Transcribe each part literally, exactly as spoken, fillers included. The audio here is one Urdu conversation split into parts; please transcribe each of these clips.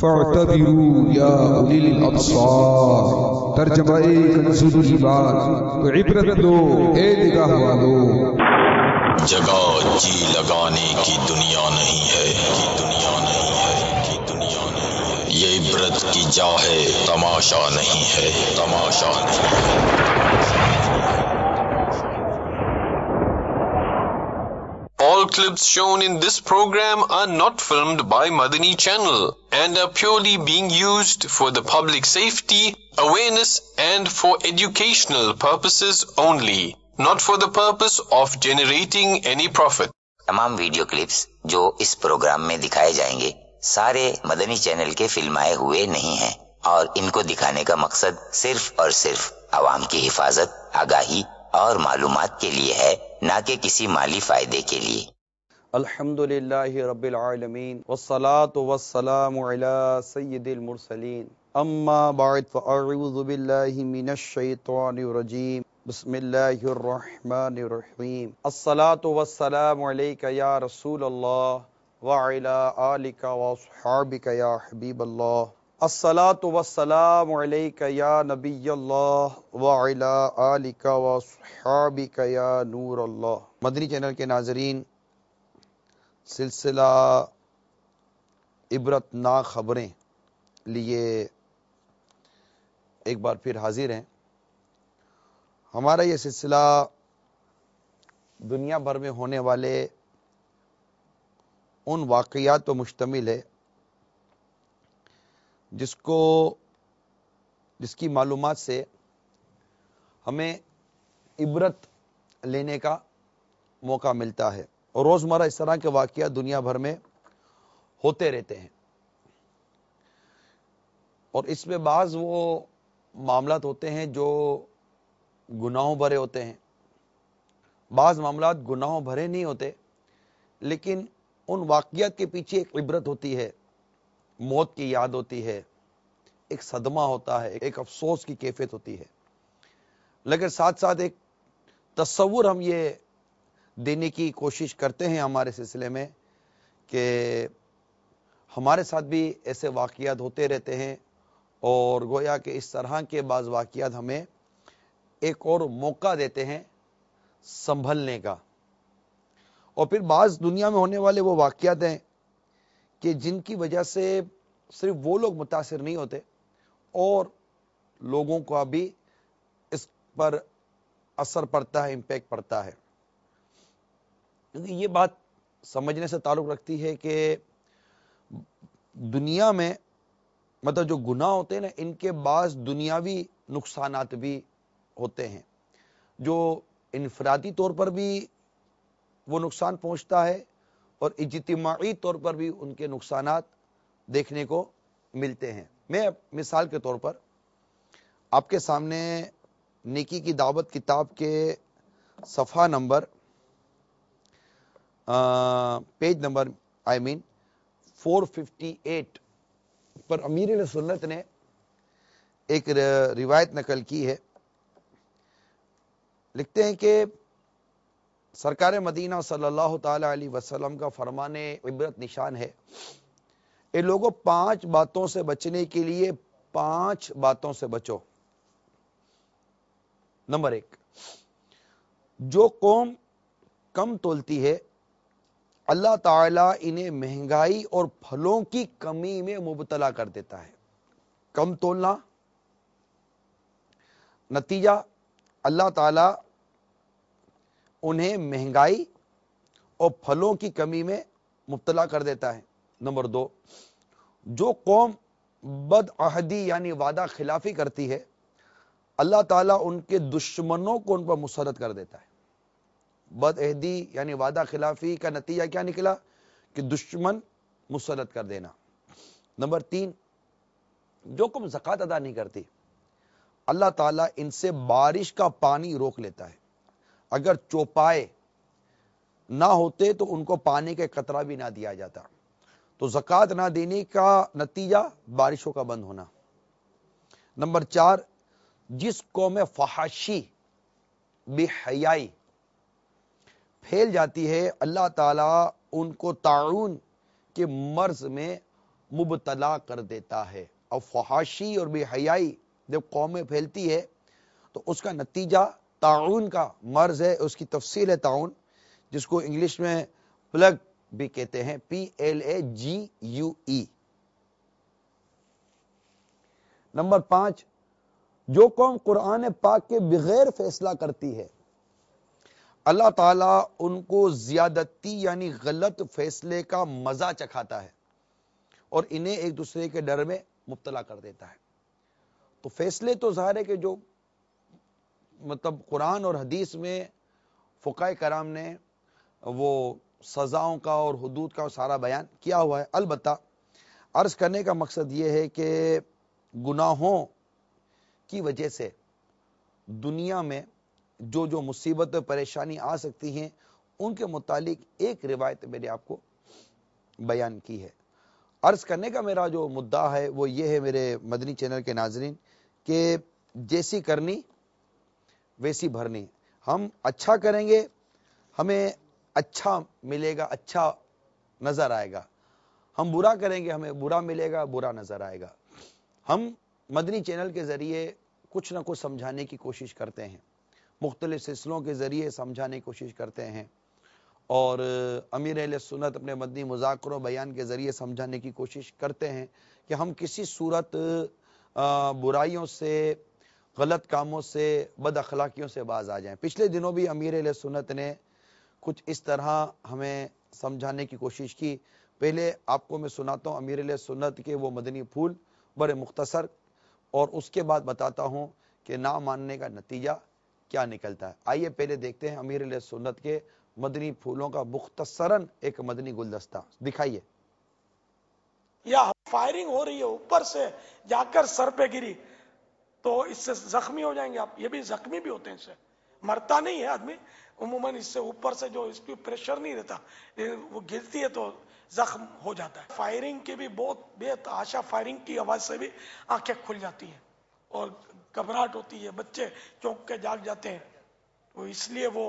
فاعتبروا یا اولی الابصار، ترجمہ کنز الایمان، تو عبرت دو اے نگاہ والو۔ جگہ جی لگانے کی دنیا نہیں ہے، کی دنیا نہیں ہے، کی دنیا نہیں ہے، یہ عبرت کی جا ہے، تماشا نہیں ہے، تماشا نہیں ہے۔ All clips shown in this program are not filmed by Madani Channel and are purely being used for the public safety, awareness and for educational purposes only, not for the purpose of generating any profit. تمام ویڈیو کلپس جو اس پروگرام میں دکھائے جائیں گے سارے مدنی چینل کے فلمائے ہوئے نہیں ہیں اور ان کو دکھانے کا مقصد صرف اور صرف عوام کی حفاظت، آگاہی اور معلومات کے لیے ہے، نہ کہ کسی مالی فائدے کے لیے۔ الحمدللہ رب العالمین والصلاة والسلام علی سید المرسلین، اما بعد فاعوذ باللہ من الشیطان الرجیم، بسم اللہ الرحمن الرحیم۔ الصلاة والسلام علیک یا رسول اللہ وعلی آلک واصحابک یا حبیب اللہ۔ الصلاة والسلام علیک یا نبی اللہ وعلی آلک واصحابک یا نور اللہ۔ مدنی چینل کے ناظرین، سلسلہ عبرت ناک خبریں لیے ایک بار پھر حاضر ہیں۔ ہمارا یہ سلسلہ دنیا بھر میں ہونے والے ان واقعات پر مشتمل ہے جس کو جس کی معلومات سے ہمیں عبرت لینے کا موقع ملتا ہے، اور روزمرہ اس طرح کے واقعات دنیا بھر میں ہوتے رہتے ہیں، اور اس میں بعض وہ معاملات ہوتے ہیں جو گناہوں بھرے ہوتے ہیں، بعض معاملات گناہوں بھرے نہیں ہوتے لیکن ان واقعات کے پیچھے ایک عبرت ہوتی ہے، موت کی یاد ہوتی ہے، ایک صدمہ ہوتا ہے، ایک افسوس کی کیفیت ہوتی ہے، لیکن ساتھ ساتھ ایک تصور ہم یہ دینے کی کوشش کرتے ہیں ہمارے سلسلے میں کہ ہمارے ساتھ بھی ایسے واقعات ہوتے رہتے ہیں، اور گویا کہ اس طرح کے بعض واقعات ہمیں ایک اور موقع دیتے ہیں سنبھلنے کا۔ اور پھر بعض دنیا میں ہونے والے وہ واقعات ہیں کہ جن کی وجہ سے صرف وہ لوگ متاثر نہیں ہوتے اور لوگوں کا بھی اس پر اثر پڑتا ہے، امپیکٹ پڑتا ہے۔ کیونکہ یہ بات سمجھنے سے تعلق رکھتی ہے کہ دنیا میں مطلب جو گناہ ہوتے ہیں نا، ان کے بعض دنیاوی نقصانات بھی ہوتے ہیں جو انفرادی طور پر بھی وہ نقصان پہنچتا ہے، اور اجتماعی طور پر بھی ان کے نقصانات دیکھنے کو ملتے ہیں۔ میں مثال کے طور پر آپ کے سامنے نیکی کی دعوت کتاب کے صفحہ number page number I mean four fifty eight پر امیر سنت نے ایک روایت نقل کی ہے۔ لکھتے ہیں کہ سرکار مدینہ صلی اللہ تعالی علیہ وسلم کا فرمان عبرت نشان ہے، اے لوگوں پانچ باتوں سے بچنے کے لیے پانچ باتوں سے بچو۔ نمبر ایک، جو قوم کم تولتی ہے اللہ تعالیٰ انہیں مہنگائی اور پھلوں کی کمی میں مبتلا کر دیتا ہے۔ کم تولنا، نتیجہ اللہ تعالیٰ انہیں مہنگائی اور پھلوں کی کمی میں مبتلا کر دیتا ہے۔ نمبر دو، جو قوم بد عہدی یعنی وعدہ خلافی کرتی ہے اللہ تعالیٰ ان کے دشمنوں کو ان پر مسلط کر دیتا ہے۔ بد عہدی یعنی وعدہ خلافی کا نتیجہ کیا نکلا کہ دشمن مسلط کر دینا۔ نمبر تین، جو قوم زکوٰۃ ادا نہیں کرتی اللہ تعالیٰ ان سے بارش کا پانی روک لیتا ہے، اگر چوپائے نہ ہوتے تو ان کو پانی کے قطرہ بھی نہ دیا جاتا۔ تو زکوٰۃ نہ دینے کا نتیجہ بارشوں کا بند ہونا۔ نمبر چار، جس قوم میں فحاشی، بے حیائی پھیل جاتی ہے اللہ تعالیٰ ان کو طاعون کے مرض میں مبتلا کر دیتا ہے. اور فحاشی اور بے حیائی جب قوم میں پھیلتی ہے تو اس کا نتیجہ طاعون کا مرض ہے. اس کی تفصیل ہے طاعون، جس کو انگلش میں پلگ بھی کہتے ہیں، P L A G U E. Number پانچ، جو قوم قرآن پاک کے بغیر فیصلہ کرتی ہے اللہ تعالیٰ ان کو زیادتی یعنی غلط فیصلے کا مزہ چکھاتا ہے اور انہیں ایک دوسرے کے ڈر میں مبتلا کر دیتا ہے. تو فیصلے تو ظاہر ہے کہ جو مطلب قرآن اور حدیث میں فقہاء کرام نے وہ سزاؤں کا اور حدود کا سارا بیان کیا ہوا ہے. البتہ عرض کرنے کا مقصد یہ ہے کہ گناہوں کی وجہ سے دنیا میں جو جو مصیبت پریشانی آ سکتی ہیں ان کے متعلق ایک روایت میں نے آپ کو بیان کی ہے. عرض کرنے کا میرا جو مدعا ہے وہ یہ ہے میرے مدنی چینل کے ناظرین کہ جیسی کرنی ویسی بھرنی. ہم اچھا کریں گے ہمیں اچھا ملے گا، اچھا نظر آئے گا. ہم برا کریں گے ہمیں برا ملے گا، برا نظر آئے گا. ہم مدنی چینل کے ذریعے کچھ نہ کچھ سمجھانے کی کوشش کرتے ہیں، مختلف سلسلوں کے ذریعے سمجھانے کی کوشش کرتے ہیں، اور امیر اہل سنت اپنے مدنی مذاکروں بیان کے ذریعے سمجھانے کی کوشش کرتے ہیں کہ ہم کسی صورت برائیوں سے، غلط کاموں سے، بد اخلاقیوں سے باز آ جائیں. پچھلے دنوں بھی امیر اہل سنت نے کچھ اس طرح ہمیں سمجھانے کی کوشش کی. پہلے آپ کو میں سناتا ہوں امیر اہل سنت کے وہ مدنی پھول بڑے مختصر، اور اس کے بعد بتاتا ہوں کہ نہ ماننے کا نتیجہ کیا نکلتا ہے. آئیے پہلے دیکھتے ہیں امیر اہل سنت کے مدنی پھولوں کا مختصراً ایک مدنی گلدستہ. دکھائیے. یا فائرنگ ہو رہی ہے اوپر سے جا کر سر پہ گری تو اس سے زخمی ہو جائیں گے آپ. یہ بھی زخمی بھی ہوتے ہیں، اس سے مرتا نہیں ہے آدمی عموماً، اس سے اوپر سے جو اس پہ پریشر نہیں رہتا وہ گرتی ہے تو زخم ہو جاتا ہے. فائرنگ کی بھی بہت بے تحاشا فائرنگ کی آواز سے بھی آنکھیں کھل جاتی ہیں اور گھبراہٹ ہوتی ہے، بچے چونک کے جاگ جاتے ہیں. تو اس لیے وہ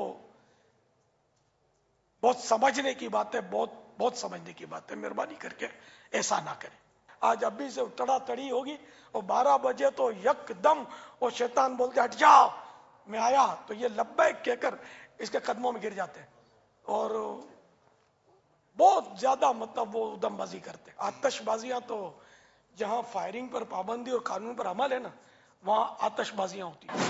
بہت سمجھنے کی بات ہے، بہت بہت سمجھنے کی بات ہے. مہربانی کر کے ایسا نہ کریں. آج ابھی سے تڑا تڑی ہوگی اور بارہ بجے تو یک دم وہ شیطان بولتے ہٹ جاؤ میں آیا، تو یہ لبیک کہہ کر اس کے قدموں میں گر جاتے ہیں اور بہت زیادہ مطلب وہ ادم بازی کرتے ہیں. آتش بازیاں تو جہاں فائرنگ پر پابندی اور قانون پر عمل ہے نا، وہاں آتش بازیاں ہوتی ہیں.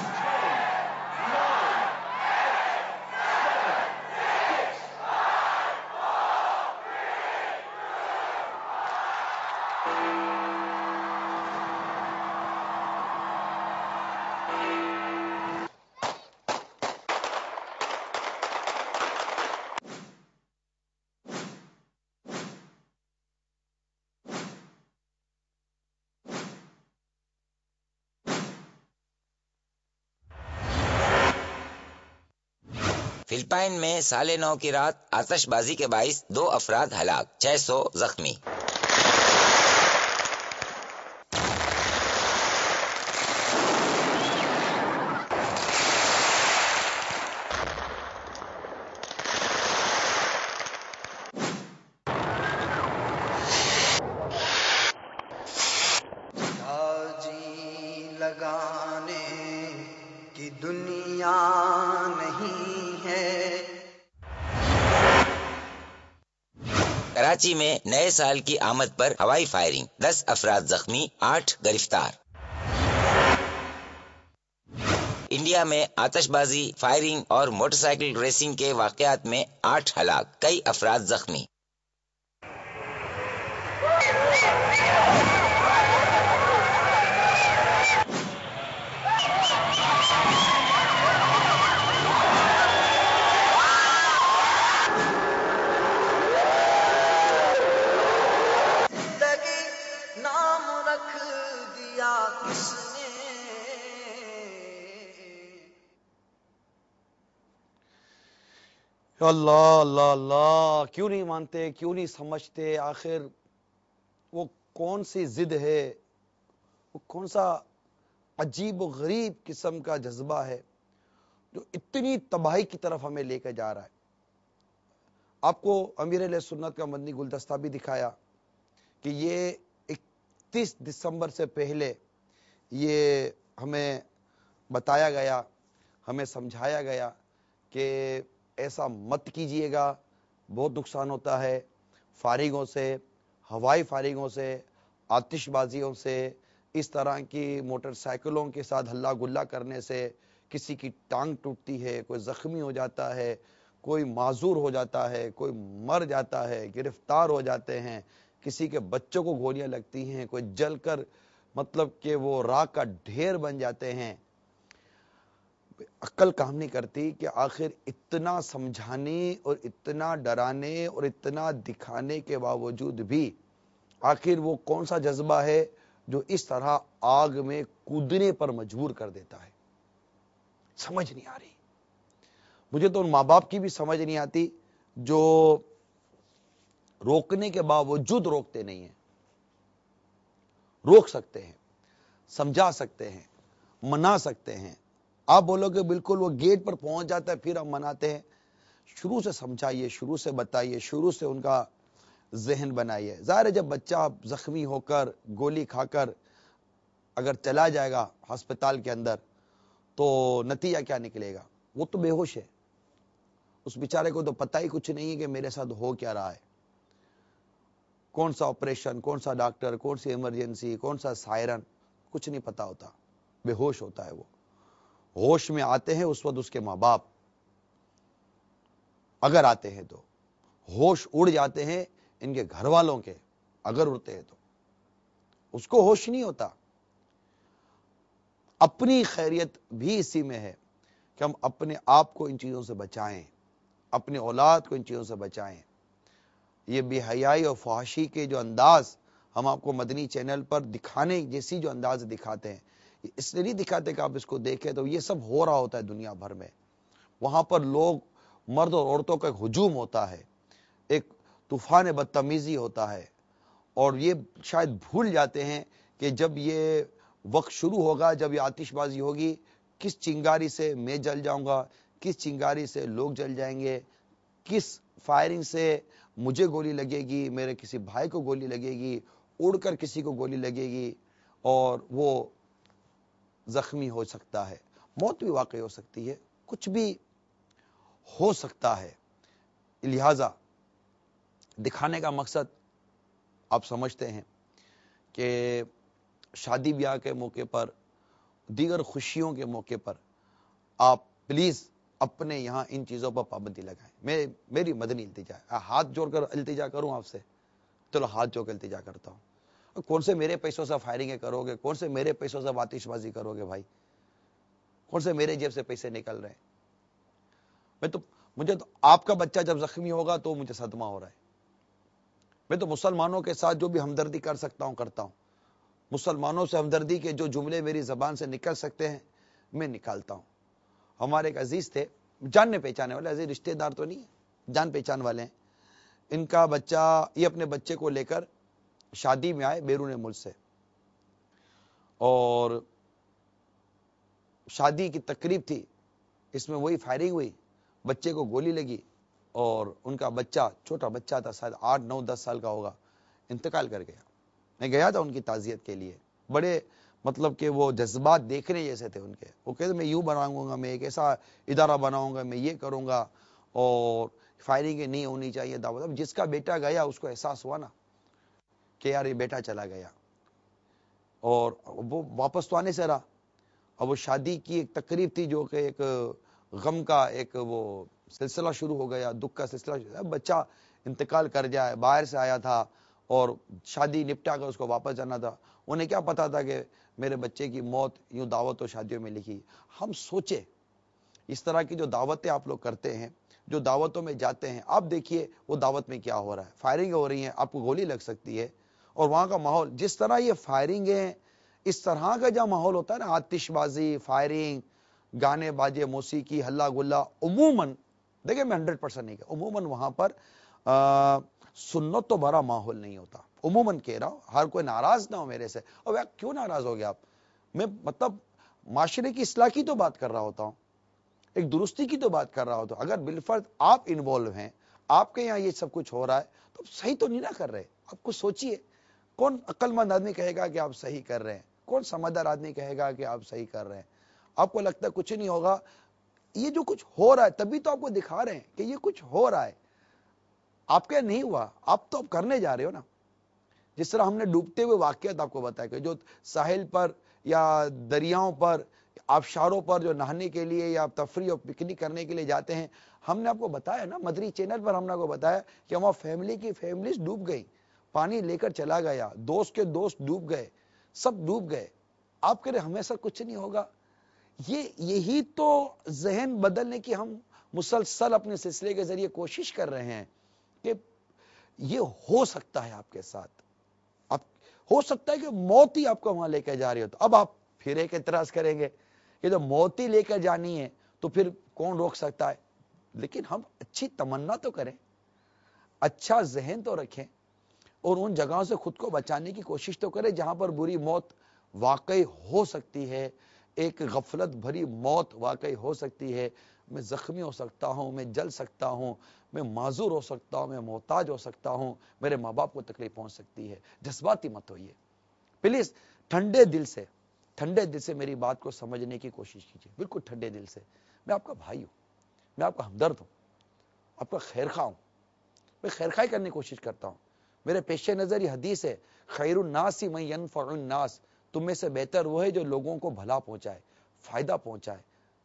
فلپائن میں سال نو کی رات آتش بازی کے باعث دو افراد ہلاک، چھ سو زخمی. جی لگانے کی دنیا نہیں ہے. کراچی میں نئے سال کی آمد پر ہوائی فائرنگ، دس افراد زخمی، آٹھ گرفتار. انڈیا میں آتش بازی، فائرنگ اور موٹر سائیکل ریسنگ کے واقعات میں آٹھ ہلاک، کئی افراد زخمی. نام رکھ دیا کس نے. اللہ اللہ اللہ، کیوں نہیں مانتے، کیوں نہیں سمجھتے؟ آخر وہ کون سی ضد ہے، وہ کون سا عجیب و غریب قسم کا جذبہ ہے جو اتنی تباہی کی طرف ہمیں لے کے جا رہا ہے؟ آپ کو امیر علیہ سنت کا مدنی گلدستہ بھی دکھایا کہ یہ اکتیس دسمبر سے پہلے یہ ہمیں بتایا گیا, ہمیں سمجھایا گیا کہ ایسا مت کیجئے گا, بہت نقصان ہوتا ہے. فائرنگوں سے, ہوائی فائرنگوں سے, آتش بازیوں سے, اس طرح کی موٹر سائیکلوں کے ساتھ ہلا گلا کرنے سے کسی کی ٹانگ ٹوٹتی ہے, کوئی زخمی ہو جاتا ہے, کوئی معذور ہو جاتا ہے, کوئی مر جاتا ہے, گرفتار ہو جاتے ہیں, کسی کے بچوں کو گولیاں لگتی ہیں, کوئی جل کر مطلب کہ وہ راکھ کا ڈھیر بن جاتے ہیں. عقل کام نہیں کرتی کہ آخر اتنا سمجھانے اور اتنا ڈرانے اور اتنا دکھانے کے باوجود بھی آخر وہ کون سا جذبہ ہے جو اس طرح آگ میں کودنے پر مجبور کر دیتا ہے. سمجھ نہیں آ رہی. مجھے تو ان ماں باپ کی بھی سمجھ نہیں آتی جو روکنے کے باوجود روکتے نہیں ہیں. روک سکتے ہیں, سمجھا سکتے ہیں, منا سکتے ہیں. آپ بولو کہ بالکل وہ گیٹ پر پہنچ جاتا ہے پھر ہم مناتے ہیں. شروع سے سمجھائیے, شروع سے بتائیے, شروع سے ان کا ذہن بنائیے. ظاہر ہے جب بچہ زخمی ہو کر گولی کھا کر اگر چلا جائے گا ہسپتال کے اندر تو نتیجہ کیا نکلے گا؟ وہ تو بے ہوش ہے. اس بیچارے کو تو پتہ ہی کچھ نہیں ہے کہ میرے ساتھ ہو کیا رہا ہے. کون سا آپریشن, کون سا ڈاکٹر, کون سی ایمرجنسی, کون سا سائرن, کچھ نہیں پتا ہوتا. بے ہوش ہوتا ہے وہ. ہوش میں آتے ہیں اس وقت اس کے ماں باپ, اگر آتے ہیں تو. ہوش اڑ جاتے ہیں ان کے گھر والوں کے, اگر اڑتے ہیں تو. اس کو ہوش نہیں ہوتا. اپنی خیریت بھی اسی میں ہے کہ ہم اپنے آپ کو ان چیزوں سے بچائیں, اپنے اولاد کو ان چیزوں سے بچائیں. یہ بے حیائی اور فحاشی کے جو انداز ہم آپ کو مدنی چینل پر دکھانے جیسی جو انداز دکھاتے ہیں, اس لیے نہیں دکھاتے کہ آپ اس کو دیکھیں تو یہ سب ہو رہا ہوتا ہے دنیا بھر میں. وہاں پر لوگ, مرد اور عورتوں کا ایک ہجوم ہوتا ہے, ایک طوفان بدتمیزی ہوتا ہے, اور یہ شاید بھول جاتے ہیں کہ جب یہ وقت شروع ہوگا, جب یہ آتش بازی ہوگی, کس چنگاری سے میں جل جاؤں گا, کس چنگاری سے لوگ جل جائیں گے, کس فائرنگ سے مجھے گولی لگے گی, میرے کسی بھائی کو گولی لگے گی, اڑ کر کسی کو گولی لگے گی اور وہ زخمی ہو سکتا ہے, موت بھی واقع ہو سکتی ہے, کچھ بھی ہو سکتا ہے. لہذا دکھانے کا مقصد آپ سمجھتے ہیں کہ شادی بیاہ کے موقع پر, دیگر خوشیوں کے موقع پر آپ پلیز اپنے یہاں ان چیزوں پر پابندی لگائیں. میں میری مدنی التجا ہے, ہاتھ جوڑ کر التجا کروں آپ سے. چلو ہاتھ جوڑ کر التجا کرتا ہوں. کون سے میرے پیسوں سے فائرنگیں کرو گے, کون سے میرے پیسوں سے آتش بازی کرو گے بھائی, کون سے میرے جیب سے پیسے نکل رہے ہیں؟ میں تو مجھے تو آپ کا بچہ جب زخمی ہوگا تو مجھے صدمہ ہو رہا ہے. میں تو مسلمانوں کے ساتھ جو بھی ہمدردی کر سکتا ہوں کرتا ہوں. مسلمانوں سے ہمدردی کے جو جملے میری زبان سے نکل سکتے ہیں میں نکالتا ہوں. ہمارے ایک عزیز تھے, جاننے پہچانے والے, عزیز رشتہ دار تو نہیں, جان پہچان والے ہیں. ان کا بچہ, یہ اپنے بچے کو لے کر شادی میں آئے بیرون ملک سے, اور شادی کی تقریب تھی, اس میں وہی فائرنگ ہوئی, بچے کو گولی لگی اور ان کا بچہ, چھوٹا بچہ تھا, شاید آٹھ نو دس سال کا ہوگا, انتقال کر گیا. میں گیا تھا ان کی تعزیت کے لیے. بڑے مطلب کہ وہ جذبات دیکھنے جیسے تھے ان کے. وہ کہتے میں یوں بناؤں گا, میں ایک ایسا ادارہ بناؤں گا, میں یہ کروں گا, اور فائرنگیں نہیں ہونی چاہیے دعوت. اب جس کا بیٹا گیا اس کو احساس ہوا نا کہ یار یہ بیٹا چلا گیا, اور وہ واپس تو آنے سے رہا. اب وہ شادی کی ایک تقریب تھی جو کہ ایک غم کا ایک وہ سلسلہ شروع ہو گیا, دکھ کا سلسلہ. بچہ انتقال کر جائے, باہر سے آیا تھا اور شادی نپٹا کر اس کو واپس جانا تھا. انہیں کیا پتا تھا کہ میرے بچے کی موت یوں دعوت و شادیوں میں لکھی. ہم سوچے اس طرح کی جو دعوتیں آپ لوگ کرتے ہیں, جو دعوتوں میں جاتے ہیں, آپ دیکھیے وہ دعوت میں کیا ہو رہا ہے. فائرنگ ہو رہی ہیں, آپ کو گولی لگ سکتی ہے, اور وہاں کا ماحول جس طرح یہ فائرنگیں, اس طرح کا جو ماحول ہوتا ہے نا, آتش بازی, فائرنگ, گانے باجے, موسیقی, ہلا گلا, عموماً دیکھیں میں ہنڈریڈ پرسینٹ نہیں کہ عموماً وہاں پر سنت تو بڑا ماحول نہیں ہوتا. عموماً کہہ رہا ہوں, ہر کوئی ناراض نہ ہو میرے سے. اور کیوں ناراض ہو گیا آپ؟ میں مطلب معاشرے کی اصلاح کی تو بات کر رہا ہوتا ہوں, ایک درستی کی تو بات کر رہا ہوتا ہوں. اگر بالفرض آپ انوالو ہیں, آپ کے یہاں یہ سب کچھ ہو رہا ہے, تو صحیح تو نہیں نہ کر رہے. آپ کو سوچئے, کون عقل مند آدمی کہے گا کہ آپ صحیح کر رہے ہیں؟ کون سمجھدار آدمی کہے گا کہ آپ صحیح کر رہے ہیں؟ آپ کو لگتا ہے کچھ نہیں ہوگا، یہ جو کچھ ہو رہا ہے تبھی تو آپ کو دکھا رہے ہیں کہ یہ کچھ ہو رہا ہے. آپ کے نہیں ہوا، آپ تو اب کرنے جا رہے ہو نا. جس طرح ہم نے ڈوبتے ہوئے واقعات آپ کو بتایا کہ جو ساحل پر یا دریاؤں پر آبشاروں پر جو نہانے کے لیے یا تفریح اور پکنک کرنے کے لیے جاتے ہیں، ہم نے آپ کو بتایا نا، مدری چینل پر ہم نے آپ کو بتایا کہ وہاں فیملی کی فیملیز ڈوب گئی، پانی لے کر چلا گیا، دوست کے دوست ڈوب گئے، سب ڈوب گئے. آپ کہہ رہے ہمیشہ کچھ نہیں ہوگا. یہ یہی تو ذہن بدلنے کی ہم مسلسل اپنے سلسلے کے ذریعے کوشش کر رہے ہیں کہ یہ ہو سکتا ہے آپ کے ساتھ. اب ہو سکتا ہے کہ موت ہی آپ کو وہاں لے کے جا رہی ہو. تو اب آپ پھر ایک اعتراض کریں گے کہ جب موت ہی لے کر جانی ہے تو پھر کون روک سکتا ہے؟ لیکن ہم اچھی تمنا تو کریں، اچھا ذہن تو رکھیں، اور ان جگہوں سے خود کو بچانے کی کوشش تو کریں جہاں پر بری موت واقعی ہو سکتی ہے، ایک غفلت بھری موت واقعی ہو سکتی ہے. میں زخمی ہو سکتا ہوں، میں جل سکتا ہوں، میں معذور ہو سکتا ہوں، میں محتاج ہو سکتا ہوں، میرے ماں باپ کو تکلیف پہنچ سکتی ہے. جذباتی مت ہوئیے پلیز، ٹھنڈے دل سے ٹھنڈے دل سے میری بات کو سمجھنے کی کوشش کیجیے، بالکل ٹھنڈے دل سے. میں آپ کا بھائی ہوں، میں آپ کا ہمدرد ہوں، آپ کا خیر خواہ ہوں، میں خیر خواہی کرنے کی کوشش کرتا ہوں. میرے پیش نظر یہ حدیث ہے، خیر الناس من ینفع الناس، تم میں سے بہتر وہ ہے جو لوگوں کو بھلا پہنچائے، فائدہ پہنچائے.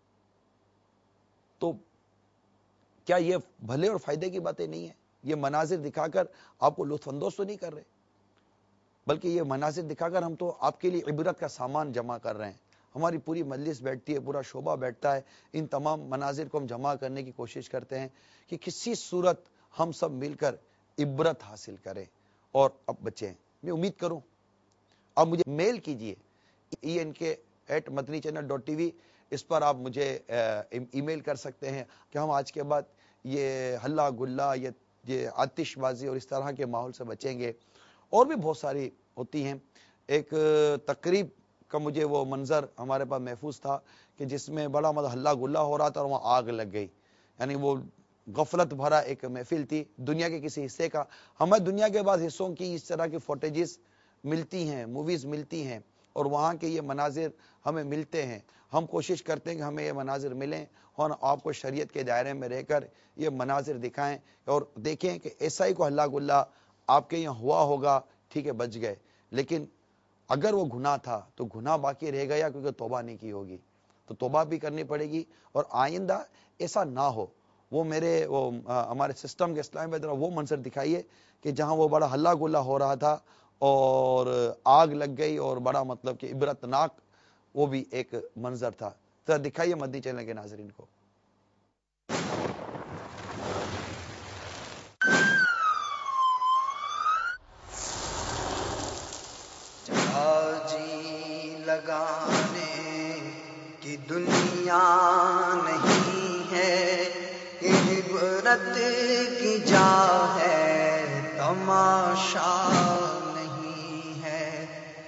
تو کیا یہ بھلے اور فائدے کی باتیں نہیں ہیں؟ یہ مناظر دکھا کر آپ کو لطف اندوز تو نہیں کر رہے، بلکہ یہ مناظر دکھا کر ہم تو آپ کے لیے عبرت کا سامان جمع کر رہے ہیں. ہماری پوری مجلس بیٹھتی ہے، پورا شعبہ بیٹھتا ہے، ان تمام مناظر کو ہم جمع کرنے کی کوشش کرتے ہیں کہ کسی صورت ہم سب مل کر عبرت حاصل کریں اور اب بچیں. میں امید کروں آپ مجھے میل کیجئے E N K at Madani channel dot T V, اس پر آپ مجھے ای میل کر سکتے ہیں کہ ہم آج کے بعد یہ ہلا گلا، یہ یہ آتش بازی اور اس طرح کے ماحول سے بچیں گے. اور بھی بہت ساری ہوتی ہیں. ایک تقریب کا مجھے وہ منظر ہمارے پاس محفوظ تھا کہ جس میں بڑا مطلب ہلا گلا ہو رہا تھا اور وہاں آگ لگ گئی. یعنی وہ غفلت بھرا ایک محفل تھی دنیا کے کسی حصے کا. ہمیں دنیا کے بعض حصوں کی اس طرح کی فوٹیجز ملتی ہیں، موویز ملتی ہیں، اور وہاں کے یہ مناظر ہمیں ملتے ہیں. ہم کوشش کرتے ہیں کہ ہمیں یہ مناظر ملیں اور آپ کو شریعت کے دائرے میں رہ کر یہ مناظر دکھائیں اور دیکھیں کہ ایسا ہی کو ہلا گلا آپ کے یہاں ہوا ہوگا، ٹھیک ہے بچ گئے، لیکن اگر وہ گناہ تھا تو گناہ باقی رہ گیا کیونکہ توبہ نہیں کی ہوگی. تو توبہ بھی کرنی پڑے گی اور آئندہ ایسا نہ ہو. وہ میرے وہ ہمارے سسٹم کے اسلام میں وہ منظر دکھائیے کہ جہاں وہ بڑا ہلا گلا ہو رہا تھا اور آگ لگ گئی اور بڑا مطلب کہ عبرتناک وہ بھی ایک منظر تھا. ذرا دکھائیے مدنی چینل کے ناظرین کو. جی لگانے کی دنیا نہیں ہے، عبرت کی جا ہے، تماشا نہیں ہے.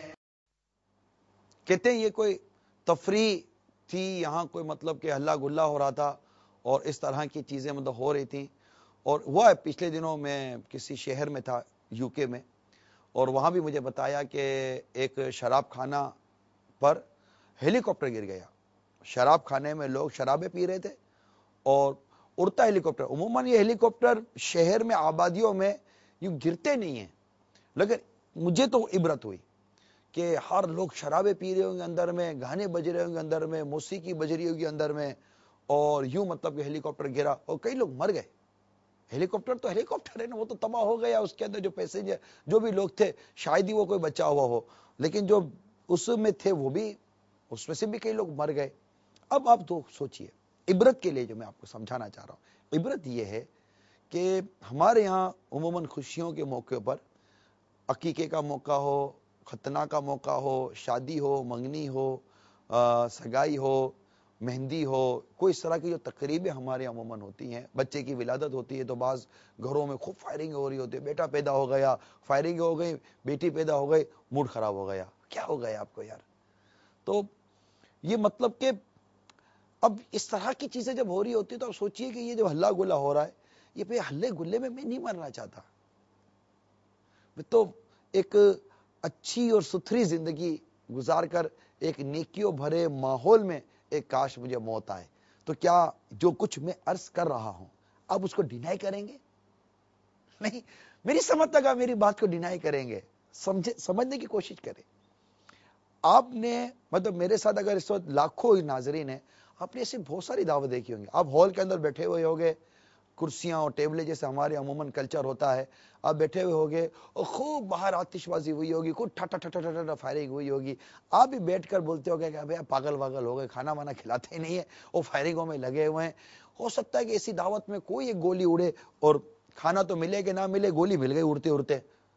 کہتے ہیں یہ کوئی تفریح تھی، یہاں کوئی مطلب کہ ہلا گلا ہو رہا تھا اور اس طرح کی چیزیں مطلب ہو رہی تھیں. اور ہوا ہے پچھلے دنوں میں کسی شہر میں تھا یو کے میں، اور وہاں بھی مجھے بتایا کہ ایک شراب خانہ پر ہیلی کاپٹر گر گیا. شراب خانے میں لوگ شرابیں پی رہے تھے اور اڑتا ہیلی کاپٹر. عموماً یہ ہیلی کاپٹر شہر میں آبادیوں میں یوں گرتے نہیں ہیں، لیکن مجھے تو عبرت ہوئی کہ ہر لوگ شرابیں پی رہے ہوں گے اندر میں، گانے بج رہے ہوں گے اندر میں، موسیقی بج رہی ہوگی اندر میں، اور یوں مطلب کہ ہیلی کاپٹر گرا اور کئی لوگ مر گئے. ہیلی کاپٹر تو ہیلی کاپٹر ہے نا، وہ تو تباہ ہو گیا. اس کے اندر جو پیسنجر جو بھی لوگ تھے شاید ہی وہ کوئی بچا ہوا ہو، لیکن جو اس میں تھے وہ بھی، اس میں سے بھی کئی لوگ مر گئے. اب آپ تو سوچئے عبرت کے لیے جو میں آپ کو سمجھانا چاہ رہا ہوں، عبرت یہ ہے کہ ہمارے یہاں عموماً خوشیوں کے موقع پر، عقیقے کا موقع ہو، ختنہ کا موقع ہو، شادی ہو، منگنی ہو، سگائی ہو، مہندی ہو، کوئی اس طرح کی جو تقریبیں ہمارے عموماً ہوتی ہیں، بچے کی ولادت ہوتی ہے تو بعض گھروں میں خوب فائرنگ ہو رہی ہوتی ہے، بیٹا پیدا ہو گیا، فائرنگ ہو گئی، بیٹی پیدا ہو گئی، موڈ خراب ہو گیا. کیا ہو گیا آپ کو یار؟ تو یہ مطلب کہ اب اس طرح کی چیزیں جب ہو رہی ہوتی ہے تو آپ سوچئے کہ یہ جو ہلا گلا ہو رہا ہے، یہ پہ ہلے گلے میں میں نہیں مرنا چاہتا. میں تو ایک اچھی اور ستھری زندگی گزار کر ایک نیکیوں بھرے ماحول میں ایک کاش مجھے موت آئے، تو کیا جو کچھ میں عرض کر رہا ہوں آپ اس کو ڈینائی کریں گے؟ نہیں، میری سمجھ تک آپ میری بات کو ڈینائی کریں گے، سمجھے سمجھنے کی کوشش کریں. آپ نے مطلب میرے ساتھ اگر اس وقت لاکھوں ناظرین ہیں، آپ نے ایسی بہت ساری دعوت دیکھی ہوں گی. آپ ہال کے اندر بیٹھے ہوئے ہوگے، کرسیاں اور ٹیبلیں جیسے ہمارے عموماً کلچر ہوتا ہے، آپ بیٹھے ہوئے ہوگے اور خوب باہر آتش بازی ہوئی ہوگی، خوب ٹھا ٹھا ٹھا ٹھا ٹھا فائرنگ ہوئی ہوگی. آپ بھی بیٹھ کر بولتے ہوگے کہ ابے پاگل واگل ہو گئے، کھانا وانا کھلاتے ہی نہیں ہے، وہ فائرنگوں میں لگے ہوئے ہیں. ہو سکتا ہے کہ ایسی دعوت میں کوئی ایک گولی اڑے اور کھانا تو ملے کہ نہ ملے، گولی مل گئی اڑتے اڑتے.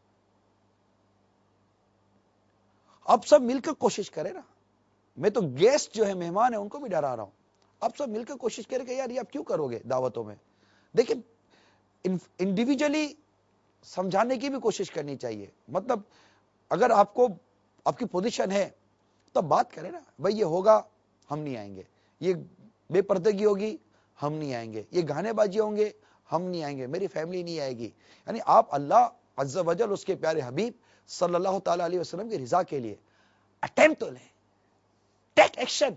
اب سب مل کر کوشش کرے نا. میں تو گیسٹ جو ہے مہمان ہیں ان کو بھی ڈرا رہا ہوں. اب سب مل کر کوشش کرے کہ یار یہ آپ کیوں کرو گے دعوتوں میں. دیکھیں انڈیویجلی سمجھانے کی بھی کوشش کرنی چاہیے. مطلب اگر آپ کو آپ کی پوزیشن ہے تو بات کریں نا، بھائی یہ ہوگا ہم نہیں آئیں گے، یہ بے پردگی ہوگی ہم نہیں آئیں گے، یہ گانے بازی ہوں گے ہم نہیں آئیں گے، میری فیملی نہیں آئے گی. یعنی آپ اللہ عز و جل اس کے پیارے حبیب صلی اللہ تعالی علیہ وسلم کی رضا کے لیے اٹیمپٹ تو لیں، ٹیک ایکشن،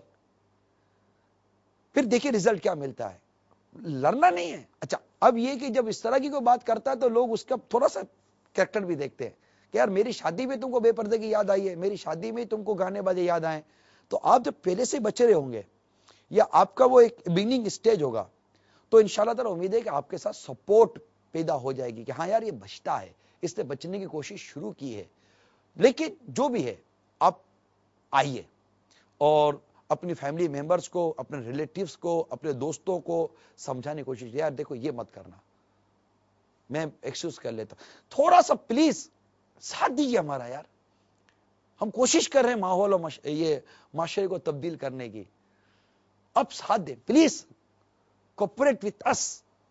پھر دیکھیں رزلٹ کیا ملتا ہے. لڑنا نہیں ہے. اچھا اب یہ کہ جب اس طرح کی کوئی بات کرتا ہے تو لوگ اس کا تھوڑا سا کریکٹر بھی دیکھتے ہیں کہ یار میری شادی میں تم کو بے پردے کی یاد آئی ہے، میری شادی میں تم کو گانے بازے یاد آئے. تو آپ جب پہلے سے بچے رہے ہوں گے یا آپ کا وہ ایک بگننگ اسٹیج ہوگا تو انشاءاللہ تعالی امید ہے کہ آپ کے ساتھ سپورٹ پیدا ہو جائے گی کہ ہاں یار یہ بچتا ہے، اس نے بچنے کی کوشش شروع کی ہے. لیکن جو بھی ہے آپ آئیے اور اپنی فیملی ممبرز کو، اپنے ریلیٹیوز کو، اپنے دوستوں کو سمجھانے کی کوشش، یار دیکھو یہ مت کرنا، میں ایکسکیوز کر لیتا ہوں، تھوڑا سا پلیز ساتھ دیجیے ہمارا. یار ہم کوشش کر رہے ہیں ماحول اور مش... یہ معاشرے کو تبدیل کرنے کی، اب ساتھ دیں پلیز، کوپریٹ وتھ اس،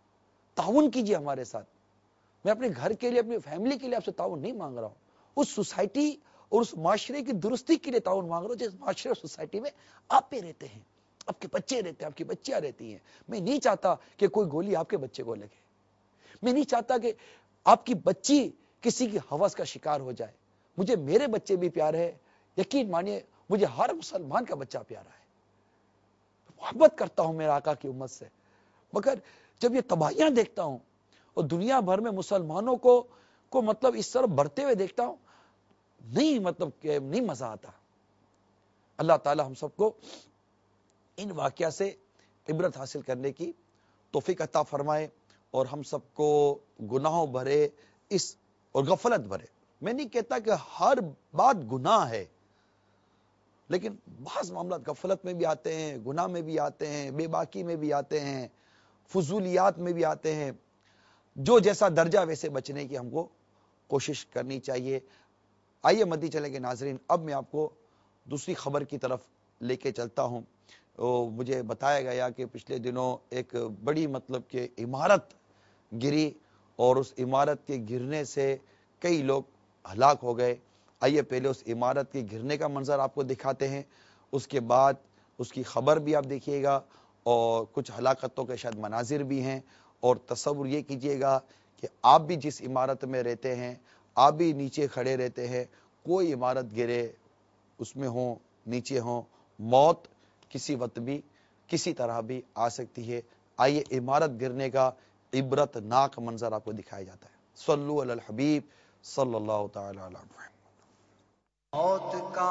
تعاون کیجیے ہمارے ساتھ. میں اپنے گھر کے لیے، اپنی فیملی کے لیے آپ سے تعاون نہیں مانگ رہا ہوں، اس سوسائٹی اور اس معاشرے کی درستی کے لیے تعاون مانگ رہا ہوں جس معاشرے اور سوسائٹی میں آپ پہ رہتے ہیں، آپ کے بچے رہتے ہیں، آپ کی بچیاں رہتی ہیں. میں نہیں چاہتا کہ کوئی گولی آپ کے بچے کو لگے، میں نہیں چاہتا کہ آپ کی بچی کسی کی ہوس کا شکار ہو جائے. مجھے میرے بچے بھی پیارے ہیں، یقین مانیے مجھے ہر مسلمان کا بچہ پیارا ہے، محبت کرتا ہوں میرے آقا کی امت سے. مگر جب یہ تباہیاں دیکھتا ہوں اور دنیا بھر میں مسلمانوں کو کو مطلب اس طرح بڑھتے ہوئے دیکھتا ہوں، نہیں مطلب کہ نہیں مزہ آتا. اللہ تعالی ہم سب کو ان واقعہ سے عبرت حاصل کرنے کی توفیق عطا فرمائے اور ہم سب کو گناہوں بھرے اس اور غفلت بھرے، میں نہیں کہتا کہ ہر بات گناہ ہے، لیکن بعض معاملات غفلت میں بھی آتے ہیں، گناہ میں بھی آتے ہیں، بے باکی میں بھی آتے ہیں، فضولیات میں بھی آتے ہیں. جو جیسا درجہ ویسے بچنے کی ہم کو کوشش کرنی چاہیے. آئیے مدی چلیں گے ناظرین، اب میں آپ کو دوسری خبر کی طرف لے کے چلتا ہوں. مجھے بتایا گیا کہ پچھلے دنوں ایک بڑی مطلب کہ عمارت گری اور اس عمارت کے گرنے سے کئی لوگ ہلاک ہو گئے. آئیے پہلے اس عمارت کے گرنے کا منظر آپ کو دکھاتے ہیں، اس کے بعد اس کی خبر بھی آپ دیکھیے گا اور کچھ ہلاکتوں کے شاید مناظر بھی ہیں. اور تصور یہ کیجئے گا کہ آپ بھی جس عمارت میں رہتے ہیں، آپ بھی نیچے کھڑے رہتے ہیں، کوئی عمارت گرے اس میں ہوں نیچے ہوں، موت کسی وقت بھی کسی طرح بھی آ سکتی ہے. آئیے عمارت گرنے کا عبرت ناک منظر آپ کو دکھایا جاتا ہے. صلو علی الحبیب صلی اللہ تعالی علیہ وسلم. موت کا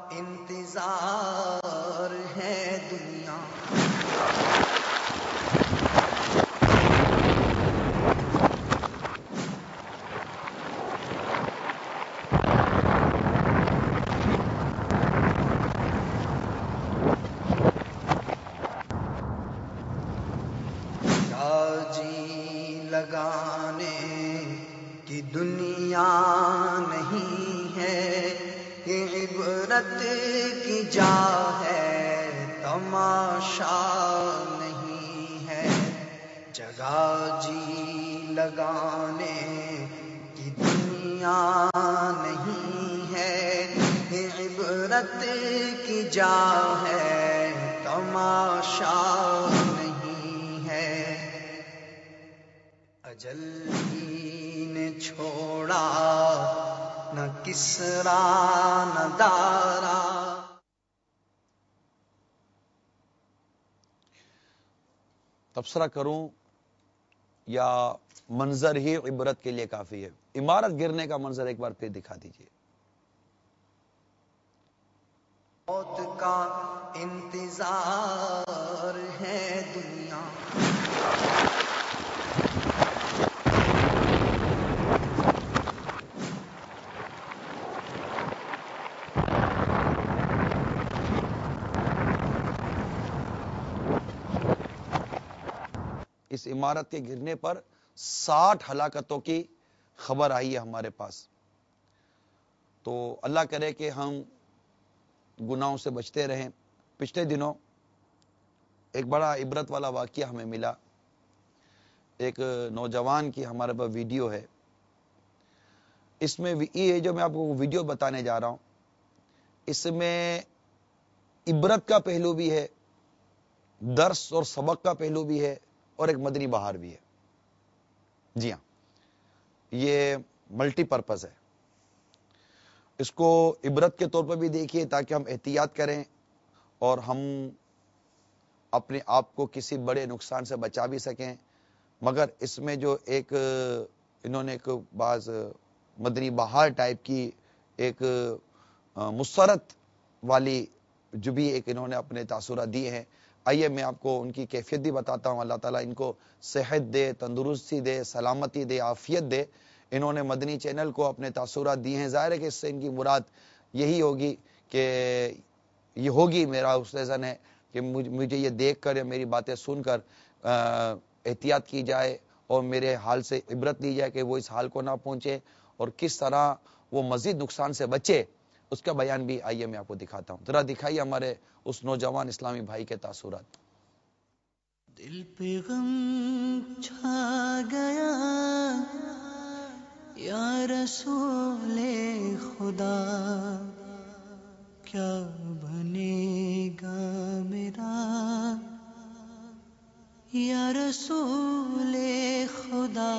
انتظار ہے دنیا، لگانے کی دنیا نہیں ہے، یہ عبرت کی جا ہے، تماشا نہیں ہے. جگہ جی لگانے کی دنیا نہیں ہے، یہ عبرت کی جا ہے، تماشا نہیں ہے. اجل ہی نے چھوڑا نہ کسرا نہ دارا. تبصرہ کروں یا منظر ہی عبرت کے لیے کافی ہے؟ عمارت گرنے کا منظر ایک بار پھر دکھا دیجئے. موت کا انتظار ہے دنیا. اس عمارت کے گرنے پر ساٹھ ہلاکتوں کی خبر آئی ہے ہمارے پاس. تو اللہ کرے کہ ہم گناہوں سے بچتے رہیں. پچھلے دنوں ایک بڑا عبرت والا واقعہ ہمیں ملا. ایک نوجوان کی ہمارے پاس ویڈیو ہے. اس میں یہ جو میں آپ کو ویڈیو بتانے جا رہا ہوں اس میں عبرت کا پہلو بھی ہے, درس اور سبق کا پہلو بھی ہے, اور ایک مدنی بہار بھی ہے. جی ہاں, یہ ملٹی پرپز ہے. اس کو عبرت کے طور پر بھی دیکھیے تاکہ ہم احتیاط کریں اور ہم اپنے آپ کو کسی بڑے نقصان سے بچا بھی سکیں. مگر اس میں جو ایک انہوں نے ایک بعض مدنی بہار ٹائپ کی ایک مسرت والی جو بھی ایک انہوں نے اپنے تاثرات دیے ہیں, آئیے میں آپ کو ان کی کیفیت بھی بتاتا ہوں. اللہ تعالیٰ ان کو صحت دے, تندرستی دے, سلامتی دے, عافیت دے. انہوں نے مدنی چینل کو اپنے تاثرات دیے ہیں. ظاہر ہے کہ اس سے ان کی مراد یہی ہوگی کہ یہ ہوگی, میرا استحسن ہے کہ مجھے یہ دیکھ کر یا میری باتیں سن کر احتیاط کی جائے اور میرے حال سے عبرت لی جائے کہ وہ اس حال کو نہ پہنچے اور کس طرح وہ مزید نقصان سے بچے. اس کا بیان بھی آئیے میں آپ کو دکھاتا ہوں. ذرا دکھائیے ہمارے اس نوجوان اسلامی بھائی کے تاثرات. دل پہ غم چھا گیا یا رسول خدا, کیا بنے گا میرا یا رسول خدا.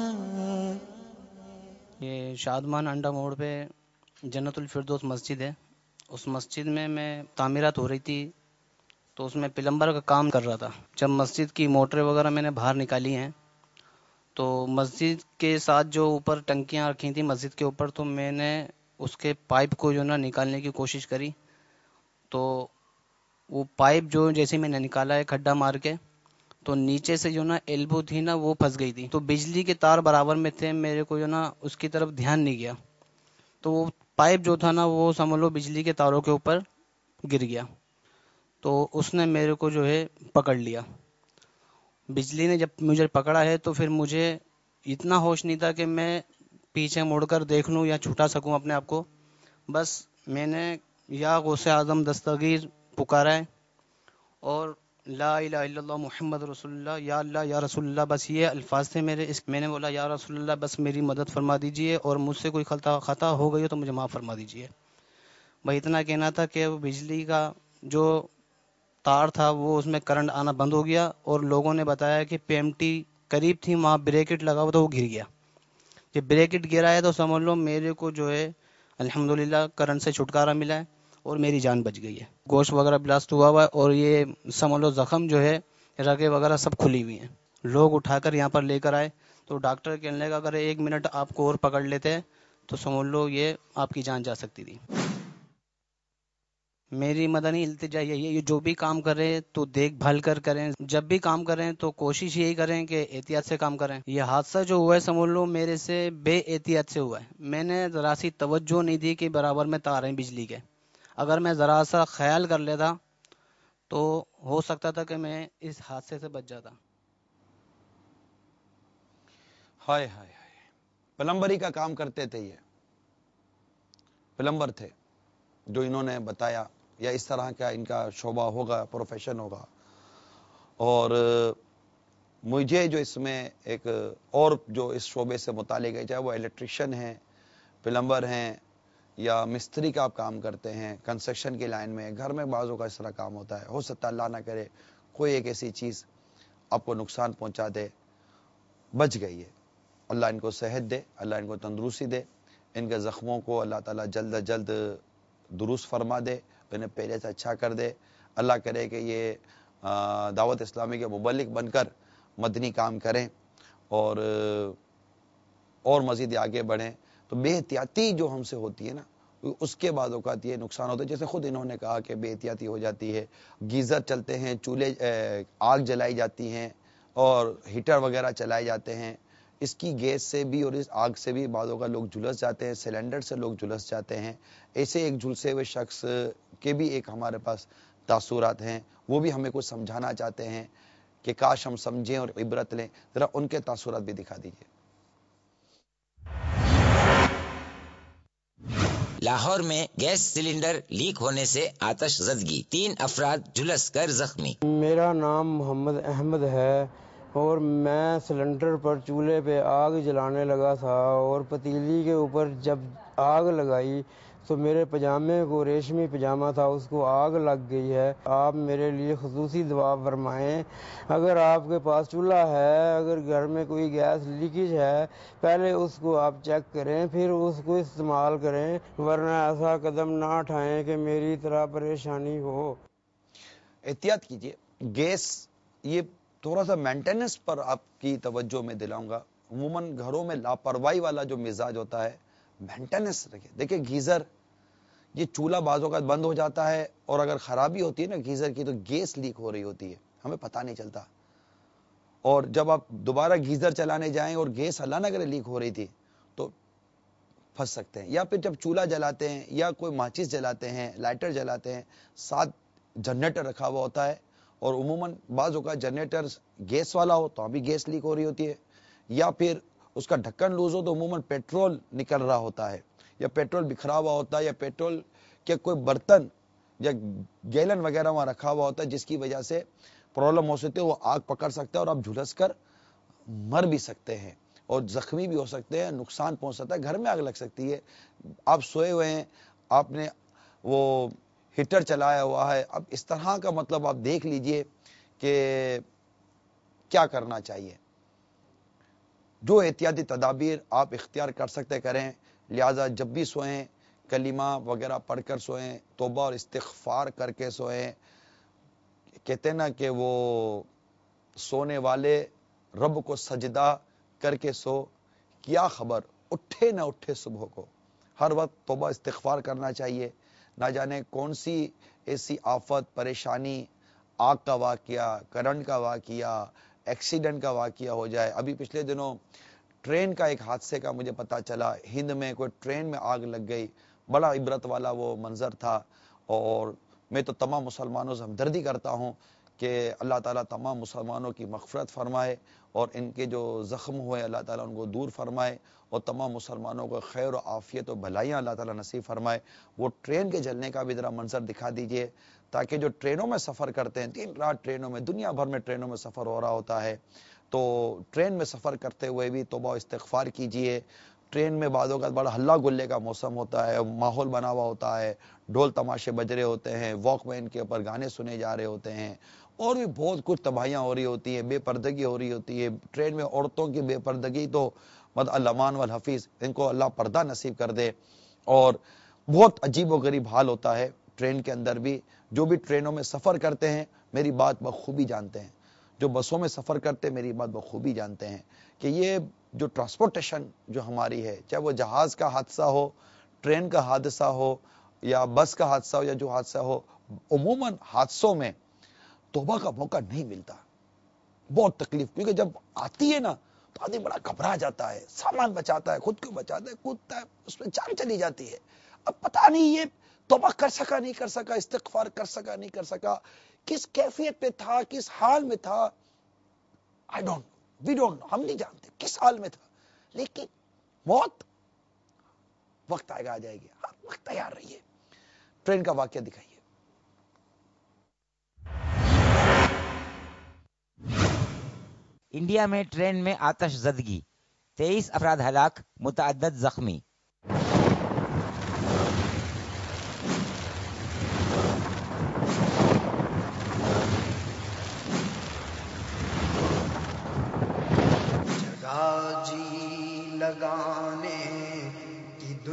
یہ شادمان انڈا موڑ پہ جنت الفردوس مسجد ہے. اس مسجد میں میں تعمیرات ہو رہی تھی تو اس میں پلمبر کا کام کر رہا تھا. جب مسجد کی موٹریں وغیرہ میں نے باہر نکالی ہیں تو مسجد کے ساتھ جو اوپر ٹنکیاں رکھی تھیں مسجد کے اوپر, تو میں نے اس کے پائپ کو جو نا نکالنے کی کوشش کری. تو وہ پائپ جو جیسے میں نے نکالا ہے کھڈا مار کے, تو نیچے سے جو نا ایلبو تھی نا وہ پھنس گئی تھی. تو بجلی کے تار برابر میں تھے, میرے کو جو نا اس کی طرف دھیان نہیں گیا. تو وہ پائپ جو تھا نا وہ سمجھ لو بجلی کے تاروں کے اوپر گر گیا. تو اس نے میرے کو جو ہے پکڑ لیا. بجلی نے جب مجھے پکڑا ہے تو پھر مجھے اتنا ہوش نہیں تھا کہ میں پیچھے مڑ کر دیکھ لوں یا چھٹا سکوں اپنے آپ کو. بس میں نے یا غوث اعظم دستگیر پکارا ہے اور لا الہ الا اللہ محمد رسول اللہ, یا اللہ یا رسول اللہ, بس یہ الفاظ تھے میرے. اس میں نے بولا یا رسول اللہ بس میری مدد فرما دیجئے اور مجھ سے کوئی خطا خطا ہو گئی ہو تو مجھے معاف فرما دیجئے. بھائی اتنا کہنا تھا کہ وہ بجلی کا جو تار تھا وہ اس میں کرنٹ آنا بند ہو گیا, اور لوگوں نے بتایا کہ پی ایم ٹی قریب تھی, وہاں بریکٹ لگا ہوا تو وہ گر گیا. جب بریکٹ گرا ہے تو سمجھ لو میرے کو جو ہے الحمدللہ کرنٹ سے چھٹکارا ملا ہے اور میری جان بچ گئی ہے. گوشت وغیرہ بلاسٹ ہوا ہوا ہے اور یہ سمجھ لو زخم جو ہے رگیں وغیرہ سب کھلی ہوئی ہیں. لوگ اٹھا کر یہاں پر لے کر آئے تو ڈاکٹر کہنے لگا اگر ایک منٹ آپ کو اور پکڑ لیتے تو سمجھ لو یہ آپ کی جان جا سکتی تھی. میری مدنی التجا یہی ہے, یہ جو بھی کام کریں تو دیکھ بھال کر کریں. جب بھی کام کریں تو کوشش یہی کریں کہ احتیاط سے کام کریں. یہ حادثہ جو ہوا ہے سمجھ لو میرے سے بے احتیاط سے ہوا ہے. میں نے ذرا سی توجہ نہیں دی کہ برابر میں تار ہیں بجلی کے. اگر میں ذرا سا خیال کر لیتا تو ہو سکتا تھا کہ میں اس حادثے سے بچ جاتا. ہائے ہائے ہائے, پلمبری کا کام کرتے تھے, یہ پلمبر تھے جو انہوں نے بتایا, یا اس طرح کا ان کا شعبہ ہوگا, پروفیشن ہوگا. اور مجھے جو اس میں ایک اور جو اس شعبے سے متعلق ہے, چاہے وہ الیکٹریشین ہیں, پلمبر ہیں, یا مستری کا آپ کام کرتے ہیں, کنسٹرکشن کی لائن میں, گھر میں بعضوں کا اس طرح کام ہوتا ہے. ہو سکتا ہے اللہ نہ کرے کوئی ایک ایسی چیز آپ کو نقصان پہنچا دے, بچ گئی ہے. اللہ ان کو صحت دے, اللہ ان کو تندرستی دے. ان کے زخموں کو اللہ تعالیٰ جلد از جلد درست فرما دے, انہیں پہلے سے اچھا کر دے. اللہ کرے کہ یہ دعوت اسلامی کے مبلغ بن کر مدنی کام کریں اور اور مزید آگے بڑھیں. تو بے احتیاطی جو ہم سے ہوتی ہے نا, اس کے بعد اوقات یہ نقصان ہوتا ہے. جیسے خود انہوں نے کہا کہ بے احتیاطی ہو جاتی ہے, گیزر چلتے ہیں, چولہے آگ جلائی جاتی ہیں اور ہیٹر وغیرہ چلائے جاتے ہیں. اس کی گیس سے بھی اور اس آگ سے بھی بعضوں کا لوگ جھلس جاتے ہیں, سلنڈر سے لوگ جھلس جاتے ہیں. ایسے ایک جھلسے ہوئے شخص کے بھی ایک ہمارے پاس تاثرات ہیں, وہ بھی ہمیں کچھ سمجھانا چاہتے ہیں کہ کاش ہم سمجھیں اور عبرت لیں. ذرا ان کے تاثرات بھی دکھا دیجیے. لاہور میں گیس سلنڈر لیک ہونے سے آتش زدگی, تین افراد جھلس کر زخمی. میرا نام محمد احمد ہے اور میں سلنڈر پر چولہے پہ آگ جلانے لگا تھا اور پتیلی کے اوپر جب آگ لگائی تو میرے پجامے کو, ریشمی پجامہ تھا, اس کو آگ لگ گئی ہے. آپ میرے لیے خصوصی دعا فرمائیں. اگر آپ کے پاس چولہا ہے, اگر گھر میں کوئی گیس لیکیج ہے, پہلے اس کو آپ چیک کریں پھر اس کو استعمال کریں, ورنہ ایسا قدم نہ اٹھائیں کہ میری طرح پریشانی ہو. احتیاط کیجیے. گیس یہ تھوڑا سا مینٹیننس پر آپ کی توجہ میں دلاؤں گا. عموماً گھروں میں لاپرواہی والا جو مزاج ہوتا ہے, مینٹیننس رکھے. دیکھیں گیزر, یہ چولہا بعض اوقات بند ہو جاتا ہے اور اگر خرابی ہوتی ہے نا گیزر کی تو گیس لیک ہو رہی ہوتی ہے, ہمیں پتہ نہیں چلتا. اور جب آپ دوبارہ گیزر چلانے جائیں اور گیس اللہ نہ کرے لیک ہو رہی تھی تو پھنس سکتے ہیں. یا پھر جب چولہا جلاتے ہیں یا کوئی ماچس جلاتے ہیں, لائٹر جلاتے ہیں, ساتھ جنریٹر رکھا ہوا ہوتا ہے اور عموماً بعض اوقات جنریٹر گیس والا ہو تو ابھی گیس لیک ہو رہی ہوتی ہے, یا پھر اس کا ڈھکن لوز ہو تو عموماً پیٹرول نکل رہا ہوتا ہے, یا پیٹرول بکھرا ہوا ہوتا ہے, یا پیٹرول کے کوئی برتن یا گیلن وغیرہ وہاں رکھا ہوا ہوتا ہے جس کی وجہ سے پرابلم ہو سکتی ہے, وہ آگ پکڑ سکتا ہے اور آپ جھلس کر مر بھی سکتے ہیں اور زخمی بھی ہو سکتے ہیں, نقصان پہنچ سکتا ہے, گھر میں آگ لگ سکتی ہے. آپ سوئے ہوئے ہیں, آپ نے وہ ہیٹر چلایا ہوا ہے, اب اس طرح کا مطلب آپ دیکھ لیجئے کہ کیا کرنا چاہیے. جو احتیاطی تدابیر آپ اختیار کر سکتے کریں. لہذا جب بھی سوئیں کلمہ وغیرہ پڑھ کر سوئیں, توبہ اور استغفار کر کے سوئیں. کہتے نا کہ وہ سونے والے رب کو سجدہ کر کے سو, کیا خبر اٹھے نہ اٹھے صبح کو. ہر وقت توبہ استغفار کرنا چاہیے. نہ جانے کون سی ایسی آفت, پریشانی, آگ کا واقعہ, کرنٹ کا واقعہ, ایکسیڈنٹ کا واقعہ ہو جائے. ابھی پچھلے دنوں ٹرین کا ایک حادثے کا مجھے پتا چلا, ہند میں کوئی ٹرین میں آگ لگ گئی. بڑا عبرت والا وہ منظر تھا اور میں تو تمام مسلمانوں سے ہمدردی کرتا ہوں کہ اللہ تعالیٰ تمام مسلمانوں کی مغفرت فرمائے اور ان کے جو زخم ہوئے اللہ تعالیٰ ان کو دور فرمائے اور تمام مسلمانوں کو خیر و عافیت و بھلائیاں اللہ تعالیٰ نصیب فرمائے. وہ ٹرین کے جلنے کا بھی ذرا منظر دکھا دیجئے تاکہ جو ٹرینوں میں سفر کرتے ہیں, تین رات ٹرینوں میں, دنیا بھر میں ٹرینوں میں سفر ہو رہا ہوتا ہے, تو ٹرین میں سفر کرتے ہوئے بھی توبہ و استغفار کیجئے. ٹرین میں بعض اوقات بڑا ہلا گلے کا موسم ہوتا ہے, ماحول بنا ہوا ہوتا ہے, ڈھول تماشے بج رہے ہوتے ہیں, واک مین کے اوپر گانے سنے جا رہے ہوتے ہیں, اور بھی بہت کچھ تباہیاں ہو رہی ہوتی ہیں, بے پردگی ہو رہی ہوتی ہے. ٹرین میں عورتوں کی بے پردگی تو مد الامان والحفیظ, ان کو اللہ پردہ نصیب کر دے. اور بہت عجیب و غریب حال ہوتا ہے ٹرین کے اندر بھی. جو بھی ٹرینوں میں سفر کرتے ہیں میری بات بخوبی جانتے ہیں, جو بسوں میں سفر کرتے ہیں میری بات بخوبی جانتے ہیں کہ یہ جو ٹرانسپورٹیشن جو ہماری ہے, چاہے وہ جہاز کا حادثہ ہو, ٹرین کا حادثہ ہو, یا بس کا حادثہ ہو, یا جو حادثہ ہو, عموماً حادثوں میں توبہ کا موقع نہیں ملتا. بہت تکلیف, کیونکہ جب آتی ہے نا تو آدمی بڑا گھبرا جاتا ہے, سامان بچاتا ہے, خود کو بچاتا ہے, کودتا ہے, اس میں جان چلی جاتی ہے. اب پتہ نہیں یہ توبہ کر سکا نہیں کر سکا, استغفار کر سکا نہیں کر سکا, کس کیفیت پہ تھا, کس حال میں تھا, I don't know, we don't know, ہم نہیں جانتے کس حال میں تھا. لیکن موت وقت آئے گا, آ جائے گی. ہاں وقت تیار رہیے. ٹرین کا واقعہ دکھائیے. انڈیا میں ٹرین میں آتش زدگی, تیئیس افراد ہلاک, متعدد زخمی. جگہ جی لگانے کی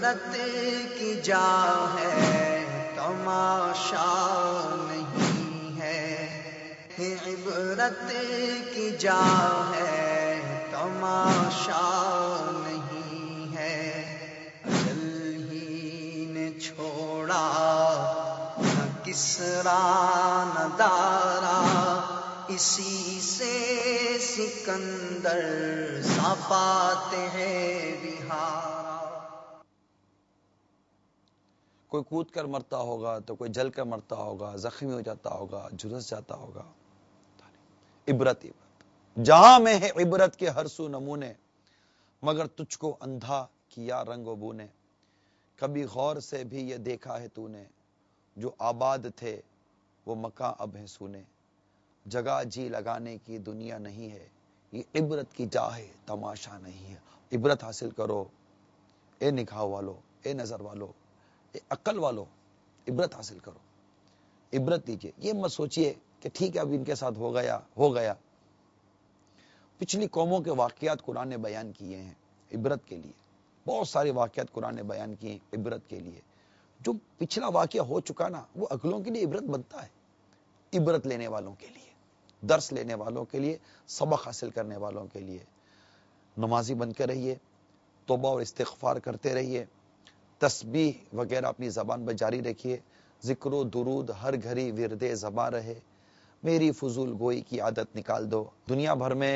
عبرت کی جا ہے تماشا نہیں ہے، عبرت کی جا ہے تماشا نہیں ہے، اجل ہی نے چھوڑا نہ کسرا نہ دارا، اسی سے سکندر سا پاتے ہیں بہارا۔ کوئی کود کر مرتا ہوگا تو کوئی جل کر مرتا ہوگا، زخمی ہو جاتا ہوگا، جھلس جاتا ہوگا۔ عبرت عبرت جہاں میں ہے عبرت کے ہر سو نمونے، مگر تجھ کو اندھا کیا رنگ و بو نے، کبھی غور سے بھی یہ دیکھا ہے تو نے، جو آباد تھے وہ مکاں اب ہیں سونے، جگہ جی لگانے کی دنیا نہیں ہے، یہ عبرت کی جا ہے تماشا نہیں ہے۔ عبرت حاصل کرو اے نگاہ والو، اے نظر والو، اے عقل والو، عبرت حاصل کرو، عبرت لیجئے۔ یہ مت سوچئے کہ ٹھیک ہے اب ان کے ساتھ ہو گیا ہو گیا۔ پچھلی قوموں کے واقعات قرآن نے بیان کیے ہیں عبرت کے لیے، بہت سارے واقعات قرآن نے بیان کیے ہیں عبرت کے لیے۔ جو پچھلا واقعہ ہو چکا نا وہ اگلوں کے لیے عبرت بنتا ہے، عبرت لینے والوں کے لیے، درس لینے والوں کے لیے، سبق حاصل کرنے والوں کے لیے۔ نمازی بن کے رہیے، توبہ اور استغفار کرتے رہیے، تسبیح وغیرہ اپنی زبان پر جاری رکھیے، ذکر و درود ہر گھڑی ورد زباں رہے، میری فضول گوئی کی عادت نکال دو۔ دنیا بھر میں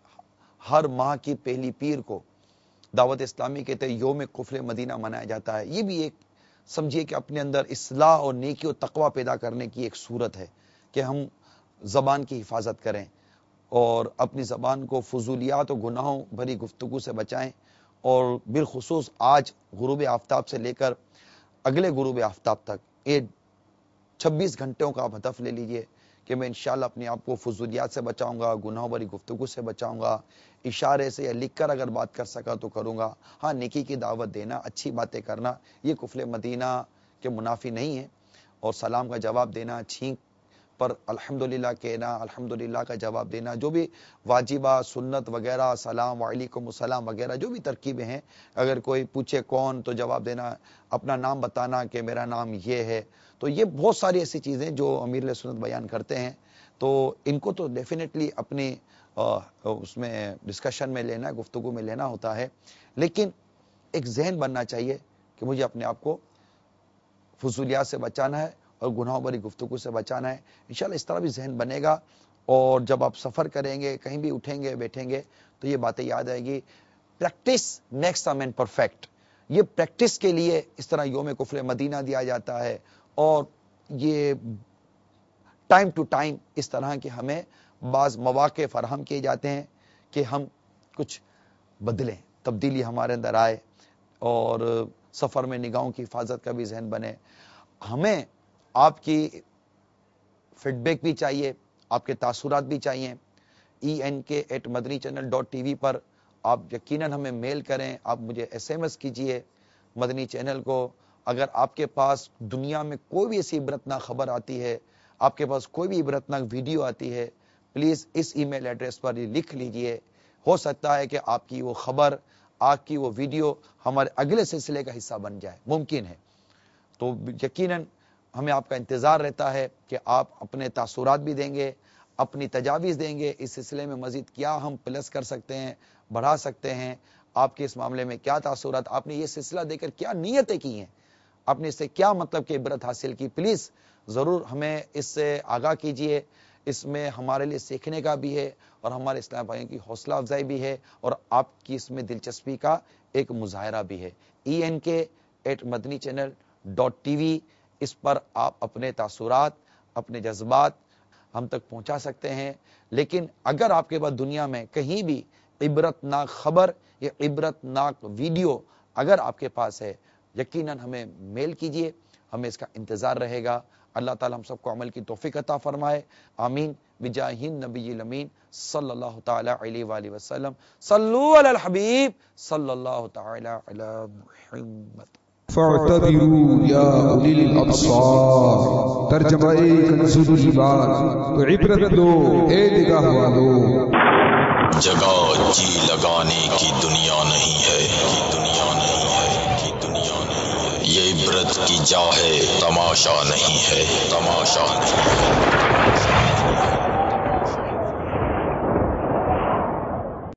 ہر ماہ کی پہلی پیر کو دعوت اسلامی کے تحت یوم قفل مدینہ منایا جاتا ہے۔ یہ بھی ایک سمجھیے کہ اپنے اندر اصلاح اور نیکی و تقوی پیدا کرنے کی ایک صورت ہے کہ ہم زبان کی حفاظت کریں اور اپنی زبان کو فضولیات و گناہوں بھری گفتگو سے بچائیں، اور بالخصوص آج غروب آفتاب سے لے کر اگلے غروب آفتاب تک یہ چھبیس گھنٹوں کا آپ ہدف لے لیجئے کہ میں انشاءاللہ اپنے آپ کو فضولیات سے بچاؤں گا، گناہوں بھری گفتگو سے بچاؤں گا، اشارے سے یا لکھ کر اگر بات کر سکا تو کروں گا۔ ہاں نیکی کی دعوت دینا، اچھی باتیں کرنا یہ قفل مدینہ کے منافی نہیں ہے، اور سلام کا جواب دینا، چھینک پر الحمدللہ کہنا، الحمدللہ کا جواب دینا، جو بھی واجبہ سنت وغیرہ، سلام وعلیکم السلام وغیرہ جو بھی ترکیبیں ہیں، اگر کوئی پوچھے کون تو جواب دینا، اپنا نام بتانا کہ میرا نام یہ ہے، تو یہ بہت ساری ایسی چیزیں جو امیر علیہ سنت بیان کرتے ہیں، تو ان کو تو ڈیفینیٹلی اپنی اس میں ڈسکشن میں لینا، گفتگو میں لینا ہوتا ہے، لیکن ایک ذہن بننا چاہیے کہ مجھے اپنے آپ کو فضولیات سے بچانا ہے اور گناہوں بھری گفتگو سے بچانا ہے۔ انشاءاللہ اس طرح بھی ذہن بنے گا، اور جب آپ سفر کریں گے، کہیں بھی اٹھیں گے بیٹھیں گے تو یہ باتیں یاد آئے گی۔ Practice makes a man perfect, یہ پریکٹس کے لیے اس طرح یوم قفل مدینہ دیا جاتا ہے، اور یہ ٹائم ٹو ٹائم اس طرح کے ہمیں بعض مواقع فراہم کیے جاتے ہیں کہ ہم کچھ بدلیں، تبدیلی ہمارے اندر آئے، اور سفر میں نگاہوں کی حفاظت کا بھی ذہن بنے۔ ہمیں آپ کی فیڈ بیک بھی چاہیے، آپ کے تاثرات بھی چاہیے۔ E N K at Madani channel dot T V پر آپ یقیناً ہمیں میل کریں، آپ مجھے ایس ایم ایس کیجئے مدنی چینل کو۔ اگر آپ کے پاس دنیا میں کوئی بھی ایسی عبرتناک خبر آتی ہے، آپ کے پاس کوئی بھی عبرتناک ویڈیو آتی ہے، please us E mail address پر لکھ لیجئے۔ ہو سکتا ہے کہ آپ کی وہ خبر، آپ کی وہ ویڈیو ہمارے اگلے سلسلے کا حصہ بن جائے، ممکن ہے۔ تو یقیناً ہمیں آپ کا انتظار رہتا ہے کہ آپ اپنے تاثرات بھی دیں گے، اپنی تجاویز دیں گے، اس سلسلے میں مزید کیا ہم پلس کر سکتے ہیں، بڑھا سکتے ہیں، آپ کے اس معاملے میں کیا تاثرات، آپ نے یہ سلسلہ دے کر کیا نیتیں کی ہیں، آپ نے اس سے کیا مطلب کہ عبرت حاصل کی، پلیز ضرور ہمیں اس سے آگاہ کیجئے۔ اس میں ہمارے لیے سیکھنے کا بھی ہے، اور ہمارے اسلام بھائیوں کی حوصلہ افزائی بھی ہے، اور آپ کی اس میں دلچسپی کا ایک مظاہرہ بھی ہے۔ E N K at Madani channel dot T V, اس پر آپ اپنے تاثرات، اپنے جذبات ہم تک پہنچا سکتے ہیں۔ لیکن اگر آپ کے پاس دنیا میں کہیں بھی عبرتناک خبر یا عبرتناک ویڈیو اگر آپ کے پاس ہے، یقیناً ہمیں میل کیجئے، ہمیں اس کا انتظار رہے گا۔ اللہ تعالی ہم سب کو عمل کی توفیق عطا فرمائے، آمین بجاہ النبی الامین صلی اللہ تعالی علیہ وآلہ وسلم۔ صلو علی الحبیب صلی اللہ تعالی علی محمد۔ فاعتبروا یا اولی الابصار، ترجمہ کنز الایمان، تو عبرت لو اے نگاہ والو۔ جگہ جی لگانے کی دنیا نہیں ہے، کی دنیا نہیں ہے، کی دنیا نہیں ہے۔ عبرت کی جا ہے، تماشا نہیں ہے، تماشا نہیں ہے۔